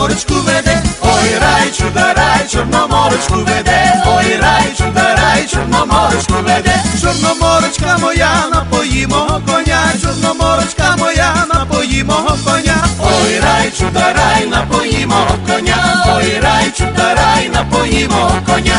Чорноморочку веде, ой, рай, чудо, рай, Чорноморочку веде, ой, рай, чудо, рай, Чорноморочку веде. Чорноморочка моя, напої мого коня, Чорноморочка моя, напої мого коня. Ой, рай, чудо, рай, напої мого коня, ой, рай, чудо, рай, напої мого коня.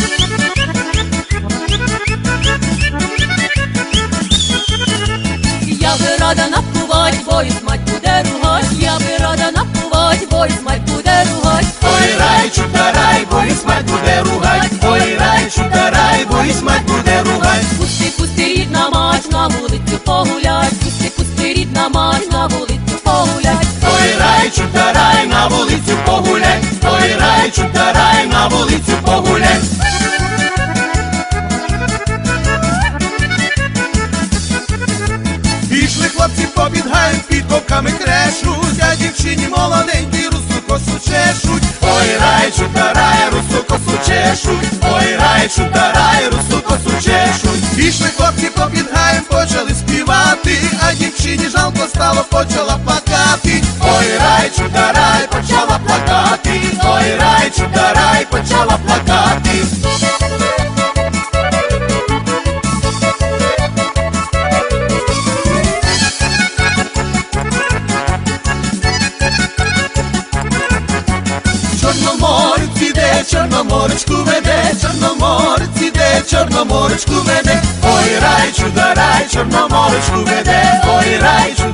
Я би рада напувати, боюсь, мать буде ругать. Я би рада напувати, боюсь, мать буде ругать. Ой, рай, чудо, рай, боюсь, мать буде ругать. Ой, рай, чудо, рай, боюсь, мать буде ругать. Пусти, пусти, рідна мать, на вулицю погулять. Пусти, пусти, рідна мать, на вулицю погулять. Ой, рай, чудо, рай, на вулицю погуляй. Ой, рай, чудо, рай, на вулицю погуляй. Пішли хлопці попід гаєм, під боками крешуть, а дівчині молоденькі русу косу чешуть. Ой, рай, чудо, рай, русу косу чешуть. Ой, рай, чудо, рай, русу косу чешуть. Пішли хлопці попід гаєм, почали співати, а дівчині жалко стало, почала плакати. Ой, рай, чудо, рай, почала плакати. Ой, рай, чудо, рай, почала плакати. Чорноморець іде, Чорноморочку веде, Чорноморець іде, Чорноморочку веде. Ой, рай, чудо, рай, Чорноморочку веде, ой, рай, чудо,